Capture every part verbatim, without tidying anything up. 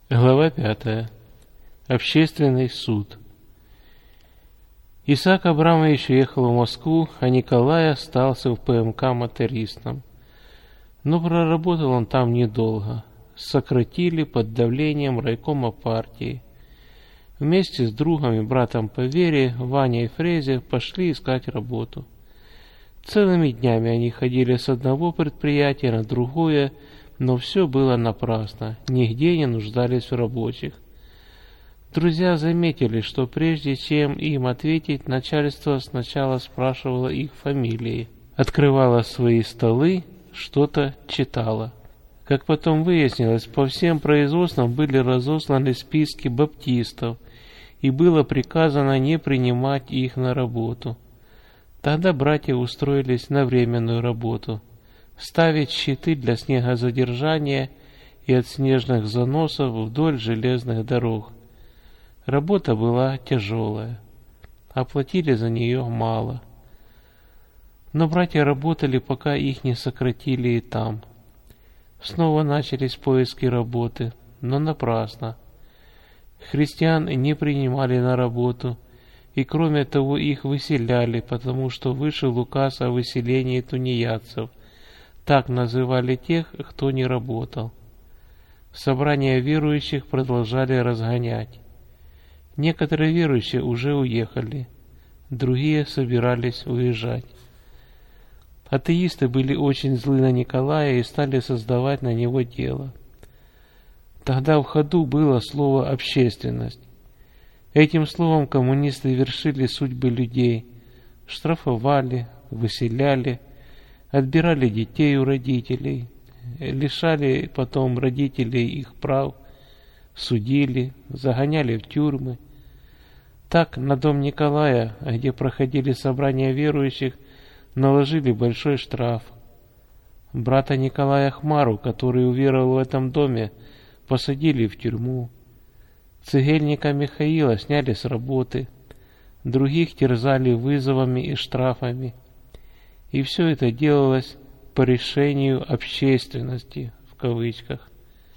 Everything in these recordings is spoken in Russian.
Глава пятая. Общественный суд. Исаак Абрамович уехал в Москву, а Николай остался в ПМК мотористом. Но проработал он там недолго. Сократили под давлением райкома партии. Вместе с другом и братом по вере, Ваней и Фрезя, пошли искать работу. Целыми днями они ходили с одного предприятия на другое, но все было напрасно, нигде не нуждались в рабочих. Друзья заметили, что прежде чем им ответить, начальство сначала спрашивало их фамилии, открывало свои столы, что-то читало. Как потом выяснилось, по всем производствам были разосланы списки баптистов, и было приказано не принимать их на работу. Тогда братья устроились на временную работу. Ставить щиты для снегозадержания и от снежных заносов вдоль железных дорог. Работа была тяжелая. Оплатили за нее мало. Но братья работали, пока их не сократили и там. Снова начались поиски работы, но напрасно. Христиан не принимали на работу, и кроме того их выселяли, потому что вышел указ о выселении тунеядцев. Так называли тех, кто не работал. Собрания верующих продолжали разгонять. Некоторые верующие уже уехали, другие собирались уезжать. Атеисты были очень злы на Николая и стали создавать на него дело. Тогда в ходу было слово «общественность». Этим словом коммунисты вершили судьбы людей, штрафовали, выселяли, отбирали детей у родителей, лишали потом родителей их прав, судили, загоняли в тюрьмы. Так на дом Николая, где проходили собрания верующих, наложили большой штраф. Брата Николая Хмару, который уверовал в этом доме, посадили в тюрьму. Цегельника Михаила сняли с работы, других терзали вызовами и штрафами. И все это делалось по решению общественности, в кавычках.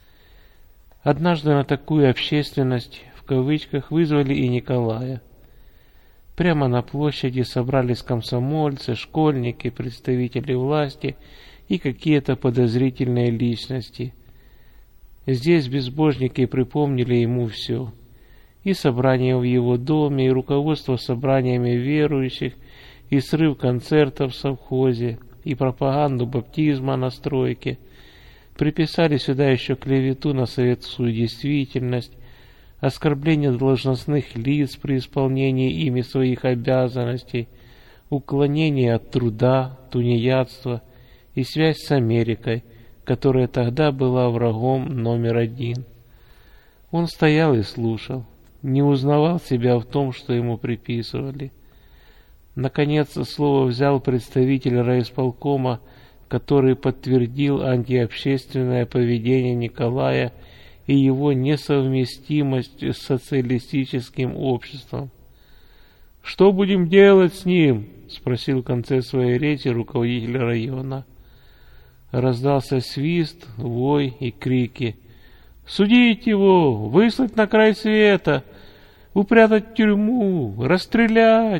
Однажды на такую общественность, в кавычках, вызвали и Николая. Прямо на площади собрались комсомольцы, школьники, представители власти и какие-то подозрительные личности. Здесь безбожники припомнили ему все. И собрание в его доме, и руководство собраниями верующих, и срыв концертов в совхозе, и пропаганду баптизма на стройке. Приписали сюда еще клевету на советскую действительность, оскорбление должностных лиц при исполнении ими своих обязанностей, уклонение от труда, тунеядство и связь с Америкой, которая тогда была врагом номер один. Он стоял и слушал, не узнавал себя в том, что ему приписывали. Наконец слово взял представитель райисполкома, который подтвердил антиобщественное поведение Николая и его несовместимость с социалистическим обществом. «Что будем делать с ним?» — спросил в конце своей речи руководитель района. Раздался свист, вой и крики. «Судить его! Выслать на край света! Упрятать в тюрьму! Расстрелять!»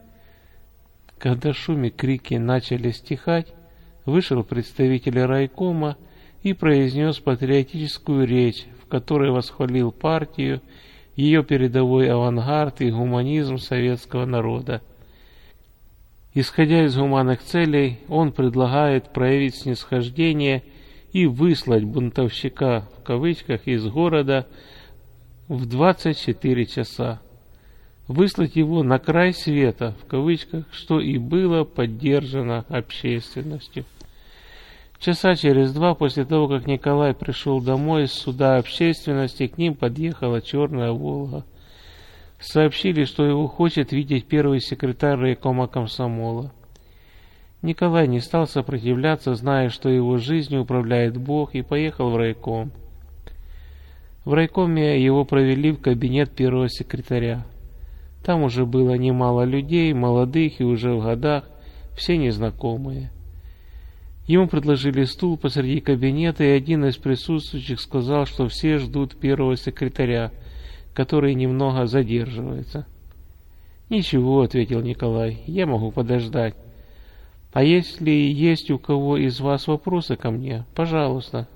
Когда шум и крики начали стихать, вышел представитель райкома и произнес патриотическую речь, в которой восхвалил партию, ее передовой авангард и гуманизм советского народа. Исходя из гуманных целей, он предлагает проявить снисхождение и выслать бунтовщика, в кавычках, из города в двадцать четыре часа. Выслать его на край света, в кавычках, что и было поддержано общественностью. Часа через два после того, как Николай пришел домой из суда общественности, к ним подъехала черная «Волга». Сообщили, что его хочет видеть первый секретарь райкома комсомола. Николай не стал сопротивляться, зная, что его жизнью управляет Бог, и поехал в райком. В райкоме его провели в кабинет первого секретаря. Там уже было немало людей, молодых и уже в годах, все незнакомые. Ему предложили стул посреди кабинета, и один из присутствующих сказал, что все ждут первого секретаря, который немного задерживается. «Ничего», — ответил Николай, — «я могу подождать. А если есть у кого из вас вопросы ко мне, пожалуйста».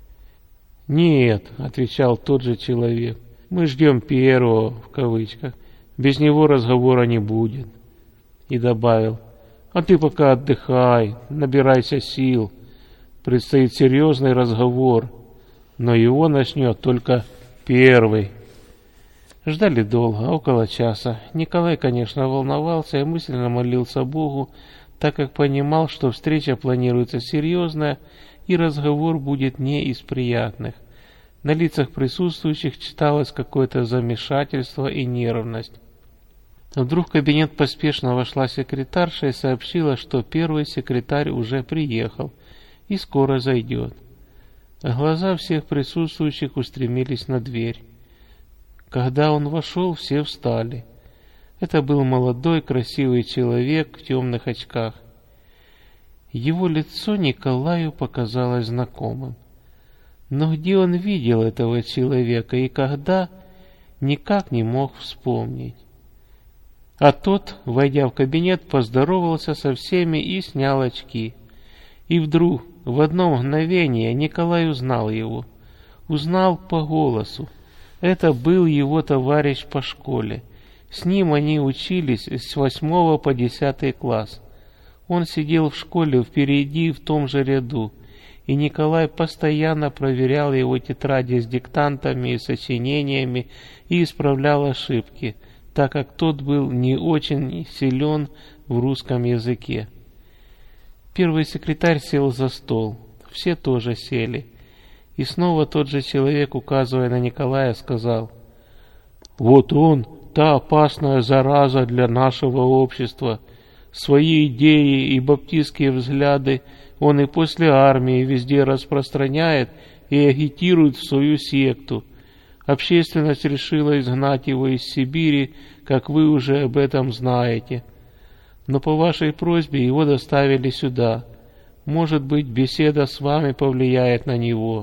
«Нет», — отвечал тот же человек, — «мы ждем первого, в кавычках, без него разговора не будет». И добавил: «А ты пока отдыхай, набирайся сил, предстоит серьезный разговор, но его начнет только первый». Ждали долго, около часа. Николай, конечно, волновался и мысленно молился Богу, так как понимал, что встреча планируется серьезная и разговор будет не из приятных. На лицах присутствующих читалось какое-то замешательство и нервность. Вдруг в кабинет поспешно вошла секретарша и сообщила, что первый секретарь уже приехал и скоро зайдет. Глаза всех присутствующих устремились на дверь. Когда он вошел, все встали. Это был молодой, красивый человек в темных очках. Его лицо Николаю показалось знакомым. Но где он видел этого человека и когда, никак не мог вспомнить. А тот, войдя в кабинет, поздоровался со всеми и снял очки. И вдруг, в одно мгновение, Николай узнал его. Узнал по голосу. Это был его товарищ по школе. С ним они учились с восьмого по десятый класс. Он сидел в школе впереди в том же ряду, и Николай постоянно проверял его тетради с диктантами и сочинениями и исправлял ошибки, так как тот был не очень силен в русском языке. Первый секретарь сел за стол, все тоже сели, и снова тот же человек, указывая на Николая, сказал: «Вот он, та опасная зараза для нашего общества. Свои идеи и баптистские взгляды он и после армии везде распространяет и агитирует в свою секту. Общественность решила изгнать его из Сибири, как вы уже об этом знаете. Но по вашей просьбе его доставили сюда. Может быть, беседа с вами повлияет на него».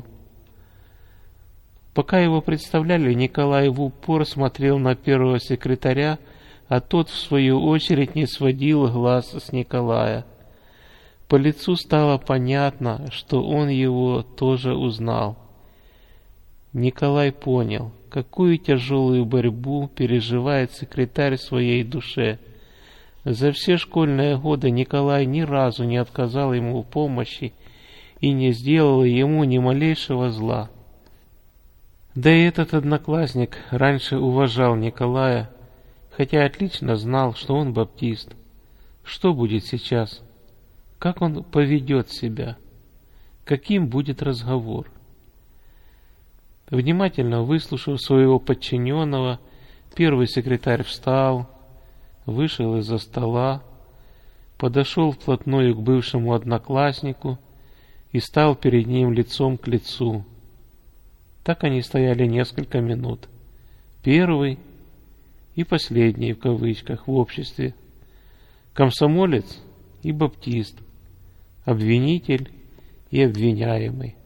Пока его представляли, Николай в упор смотрел на первого секретаря, а тот, в свою очередь, не сводил глаз с Николая. По лицу стало понятно, что он его тоже узнал. Николай понял, какую тяжелую борьбу переживает секретарь в своей душе. За все школьные годы Николай ни разу не отказал ему в помощи и не сделал ему ни малейшего зла. Да и этот одноклассник раньше уважал Николая, хотя отлично знал, что он баптист. Что будет сейчас? Как он поведет себя? Каким будет разговор? Внимательно выслушав своего подчиненного, первый секретарь встал, вышел из-за стола, подошел вплотную к бывшему однокласснику и стал перед ним лицом к лицу. Так они стояли несколько минут. Первый и последний, в кавычках, в обществе. Комсомолец и баптист. Обвинитель и обвиняемый.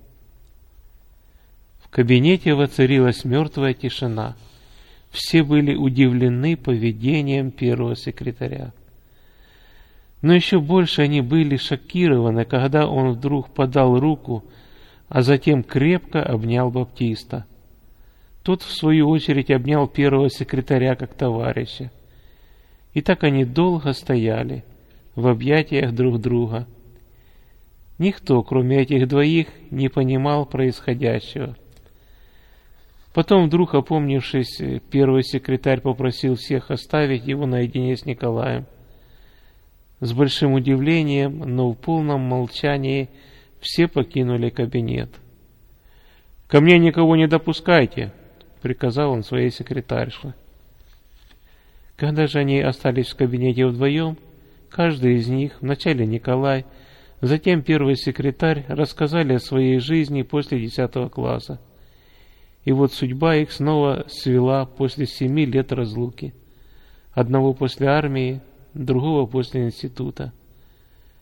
В кабинете воцарилась мертвая тишина. Все были удивлены поведением первого секретаря. Но еще больше они были шокированы, когда он вдруг подал руку, а затем крепко обнял баптиста. Тот, в свою очередь, обнял первого секретаря как товарища. И так они долго стояли в объятиях друг друга. Никто, кроме этих двоих, не понимал происходящего. Потом, вдруг опомнившись, первый секретарь попросил всех оставить его наедине с Николаем. С большим удивлением, но в полном молчании, все покинули кабинет. «Ко мне никого не допускайте», — приказал он своей секретарше. Когда же они остались в кабинете вдвоем, каждый из них, вначале Николай, затем первый секретарь, рассказали о своей жизни после десятого класса. И вот судьба их снова свела после семи лет разлуки. Одного после армии, другого после института.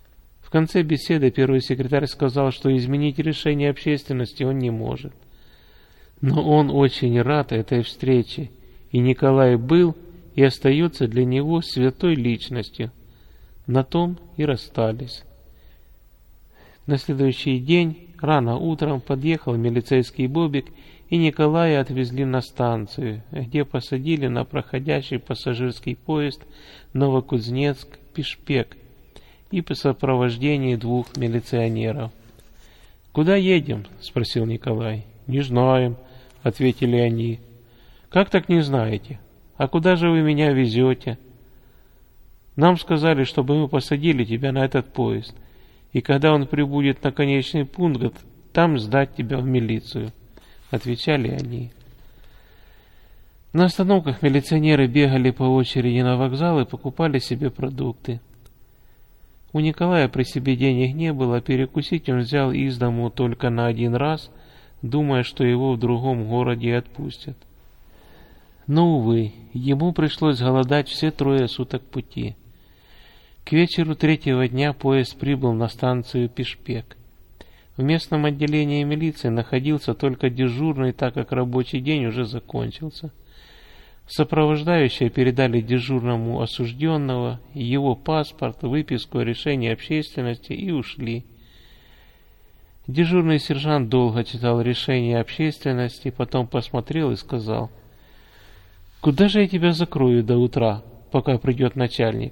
В конце беседы первый секретарь сказал, что изменить решение общественности он не может. Но он очень рад этой встрече, и Николай был и остается для него святой личностью. На том и расстались. На следующий день, рано утром, подъехал милицейский Бобик, и Николая отвезли на станцию, где посадили на проходящий пассажирский поезд Новокузнецк-Пишпек и по сопровождении двух милиционеров. «Куда едем?» — спросил Николай. «Не знаем», — ответили они. «Как так не знаете? А куда же вы меня везете?» «Нам сказали, чтобы мы посадили тебя на этот поезд, и когда он прибудет на конечный пункт, там сдать тебя в милицию», — отвечали они. На остановках милиционеры бегали по очереди на вокзал и покупали себе продукты. У Николая при себе денег не было, перекусить он взял из дому только на один раз, думая, что его в другом городе отпустят. Но, увы, ему пришлось голодать все трое суток пути. К вечеру третьего дня поезд прибыл на станцию Пишпек. В местном отделении милиции находился только дежурный, так как рабочий день уже закончился. Сопровождающие передали дежурному осужденного, его паспорт, выписку о решении общественности и ушли. Дежурный сержант долго читал решение общественности, потом посмотрел и сказал: «Куда же я тебя закрою до утра, пока придет начальник?»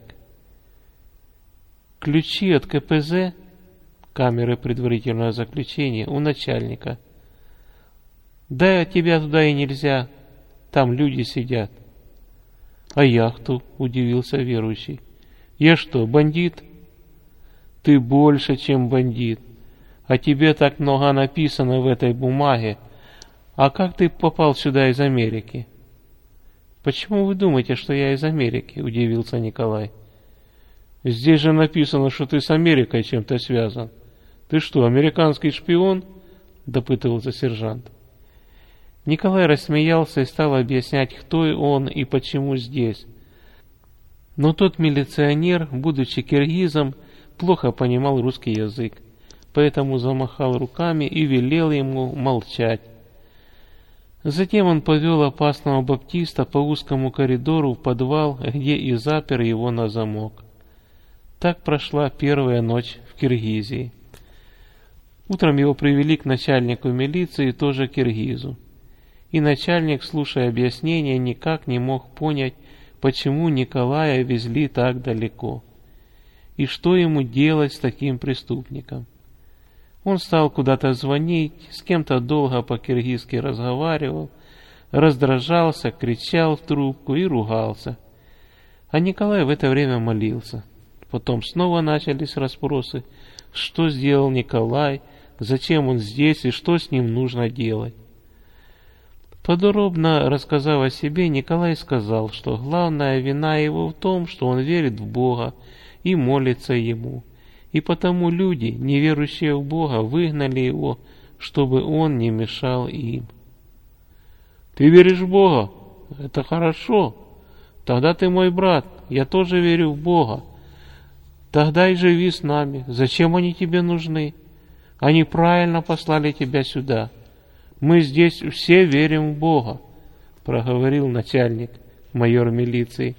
«Ключи от ка пэ зэ, камеры предварительного заключения, у начальника». «Да, тебя туда и нельзя, там люди сидят». «А я кто?» — удивился верующий. «Я что, бандит?» «Ты больше, чем бандит. О тебе так много написано в этой бумаге. А как ты попал сюда из Америки?» «Почему вы думаете, что я из Америки?» — удивился Николай. «Здесь же написано, что ты с Америкой чем-то связан. Ты что, американский шпион?» — допытывался сержант. Николай рассмеялся и стал объяснять, кто он и почему здесь. Но тот милиционер, будучи киргизом, плохо понимал русский язык, поэтому замахал руками и велел ему молчать. Затем он повел опасного баптиста по узкому коридору в подвал, где и запер его на замок. Так прошла первая ночь в Киргизии. Утром его привели к начальнику милиции, тоже киргизу. И начальник, слушая объяснения, никак не мог понять, почему Николая везли так далеко. И что ему делать с таким преступником? Он стал куда-то звонить, с кем-то долго по-киргизски разговаривал, раздражался, кричал в трубку и ругался. А Николай в это время молился. Потом снова начались расспросы, что сделал Николай, зачем он здесь и что с ним нужно делать. Подробно рассказав о себе, Николай сказал, что главная вина его в том, что он верит в Бога и молится Ему, и потому люди, не верующие в Бога, выгнали его, чтобы он не мешал им. «Ты веришь в Бога? Это хорошо. Тогда ты мой брат, я тоже верю в Бога. Тогда и живи с нами. Зачем они тебе нужны? Они правильно послали тебя сюда. Мы здесь все верим в Бога», — проговорил начальник, майор милиции.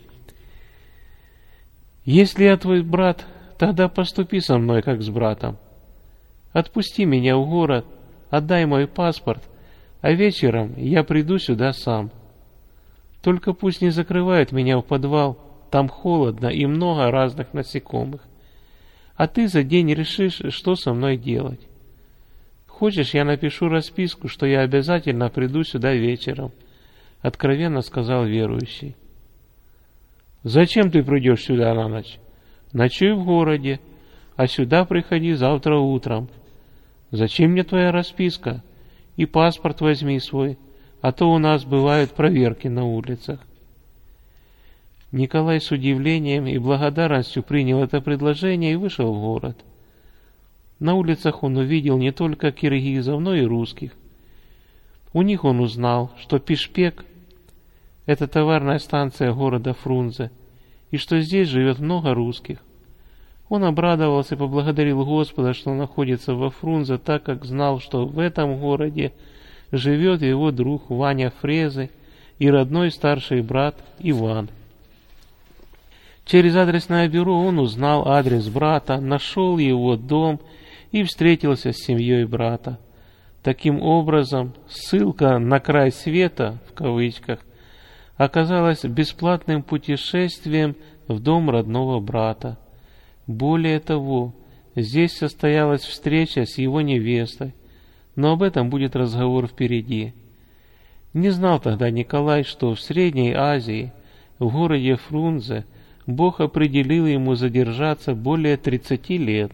«Если я твой брат, тогда поступи со мной, как с братом. Отпусти меня в город, отдай мой паспорт, а вечером я приду сюда сам. Только пусть не закрывают меня в подвал, там холодно и много разных насекомых. А ты за день решишь, что со мной делать. Хочешь, я напишу расписку, что я обязательно приду сюда вечером», — откровенно сказал верующий. «Зачем ты придешь сюда на ночь? Ночуй в городе, а сюда приходи завтра утром. Зачем мне твоя расписка? И паспорт возьми свой, а то у нас бывают проверки на улицах». Николай с удивлением и благодарностью принял это предложение и вышел в город. На улицах он увидел не только киргизов, но и русских. У них он узнал, что Пишпек — это товарная станция города Фрунзе, и что здесь живет много русских. Он обрадовался и поблагодарил Господа, что находится во Фрунзе, так как знал, что в этом городе живет его друг Ваня Фрезы и родной старший брат Иван. Через адресное бюро он узнал адрес брата, нашел его дом и встретился с семьей брата. Таким образом, ссылка на край света, в кавычках, оказалась бесплатным путешествием в дом родного брата. Более того, здесь состоялась встреча с его невестой, но об этом будет разговор впереди. Не знал тогда Николай, что в Средней Азии, в городе Фрунзе, Бог определил ему задержаться более тридцати лет.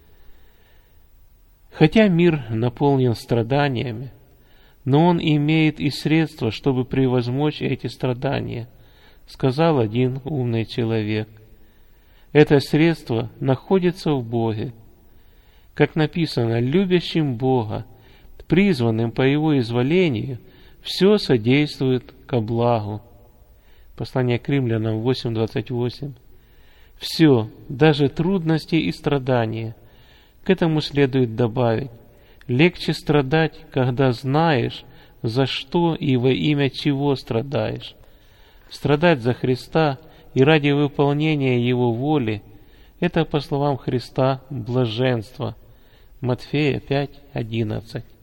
Хотя мир наполнен страданиями, но он имеет и средства, чтобы превозмочь эти страдания, сказал один умный человек. Это средство находится в Боге. Как написано, любящим Бога, призванным по Его изволению, все содействует ко благу. Послание к Римлянам восемь двадцать восемь. Все, даже трудности и страдания. К этому следует добавить: легче страдать, когда знаешь, за что и во имя чего страдаешь. Страдать за Христа и ради выполнения Его воли – это, по словам Христа, блаженство. Матфея пять одиннадцать.